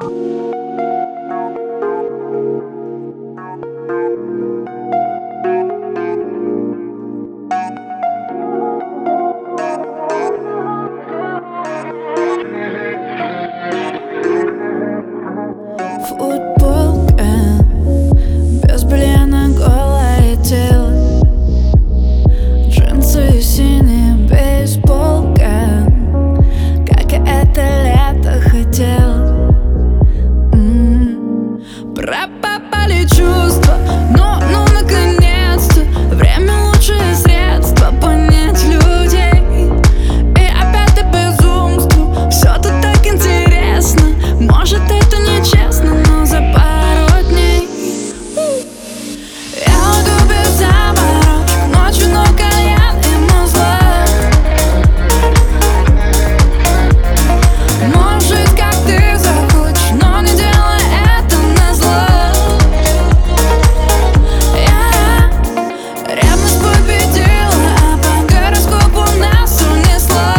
Футболка, без белья на голое тело, джинсы синие, бейсболка, как я это лето хотела. Пропали чувства, но наконец-то время лучшее средство понять людей. И опять это безумство, все тут так интересно. Может, это нечестно, но за пару дней я уйду без заморочек, ночью, но кальян им назло. Можешь жить, как ты захочешь, но не делай это назло. Ревность победила, а по гороскопу нас унесла.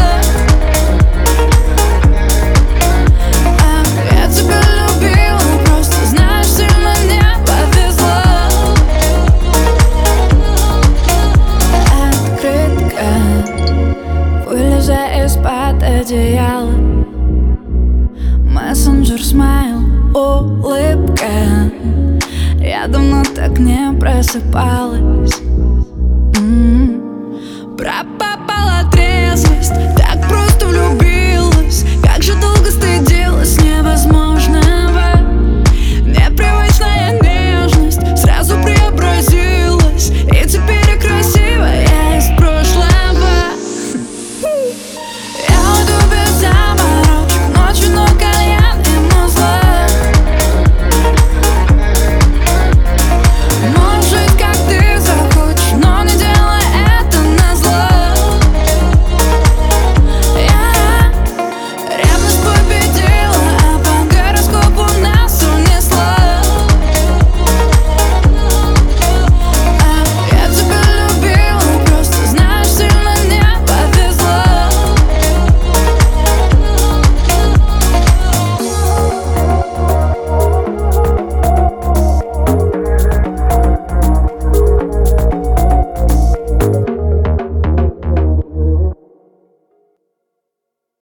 Я тебя любила, просто знаешь, сильно не повезло. Открытка, вылезай из-под одеяла. Мессенджер, смайл, улыбка. Я давно так не просыпалась.